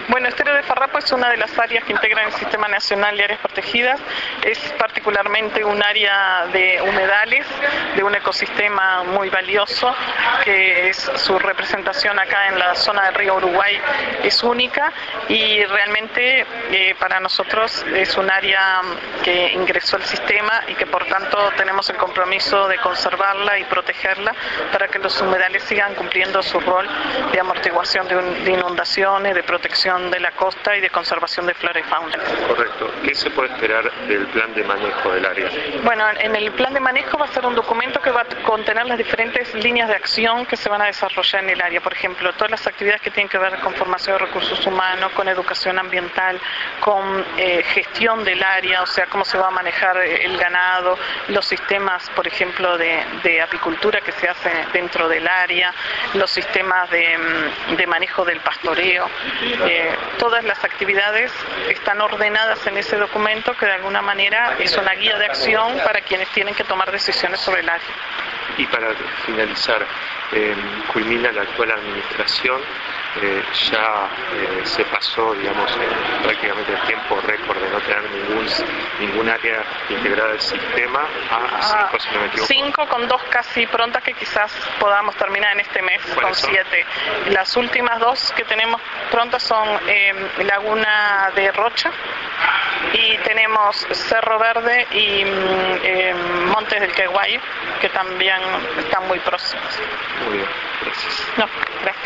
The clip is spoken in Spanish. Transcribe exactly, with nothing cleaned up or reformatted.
Bueno, Estero de Farrapo es una de las áreas que integran el Sistema Nacional de Áreas Protegidas. Es particularmente un área de humedales, de un ecosistema muy valioso, que es su representación acá en la zona del río Uruguay es única y realmente eh, para nosotros es un área que ingresó al sistema y que por tanto tenemos el compromiso de conservarla y protegerla para que los humedales sigan cumpliendo su rol de amortiguación de, un, de inundaciones, de protección de la costa y de conservación de flora y fauna. Correcto. ¿Qué se puede esperar del plan de manejo del área? Bueno, en el plan de manejo va a ser un documento que va a contener las diferentes líneas de acción que se van a desarrollar en el área. Por ejemplo, todas las actividades que tienen que ver con formación de recursos humanos, con educación ambiental, con eh, gestión del área, o sea, cómo se va a manejar el ganado, los sistemas, por ejemplo, de, de apicultura que se hace dentro del área, los sistemas de, de manejo del pastoreo. Eh, todas las actividades están ordenadas en ese documento que de alguna manera es una guía de acción para quienes tienen que tomar decisiones sobre el área. Y para finalizar, eh, culmina la actual administración, eh, ya eh, se pasó, digamos, eh, prácticamente el tiempo récord de no tener ningún ningún área integrada al sistema a, a cinco, si no me equivoco. Cinco con dos casi prontas que quizás podamos terminar en este mes con son? siete. Las últimas dos que tenemos prontas son eh, Laguna de Rocha y tenemos Cerro Verde y eh, Montes del Queguayo, que también están muy próximos. Muy bien, gracias. No, gracias.